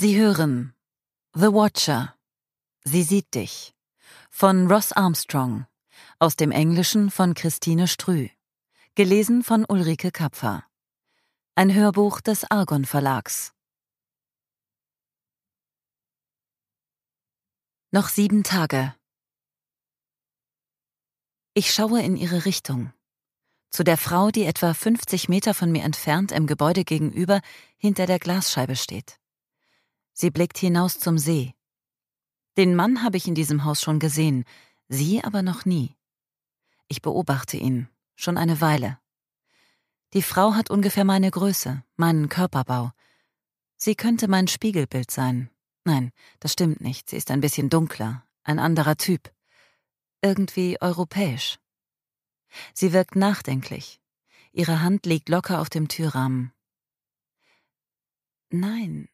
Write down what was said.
Sie hören The Watcher. Sie sieht dich von Ross Armstrong, aus dem Englischen von Christine Strüh, gelesen von Ulrike Kapfer. Ein Hörbuch des Argon Verlags. Noch 7 Tage. Ich schaue in ihre Richtung. Zu der Frau, die etwa 50 Meter von mir entfernt im Gebäude gegenüber hinter der Glasscheibe steht. Sie blickt hinaus zum See. Den Mann habe ich in diesem Haus schon gesehen, sie aber noch nie. Ich beobachte ihn, schon eine Weile. Die Frau hat ungefähr meine Größe, meinen Körperbau. Sie könnte mein Spiegelbild sein. Nein, das stimmt nicht, sie ist ein bisschen dunkler, ein anderer Typ. Irgendwie europäisch. Sie wirkt nachdenklich. Ihre Hand liegt locker auf dem Türrahmen. Nein,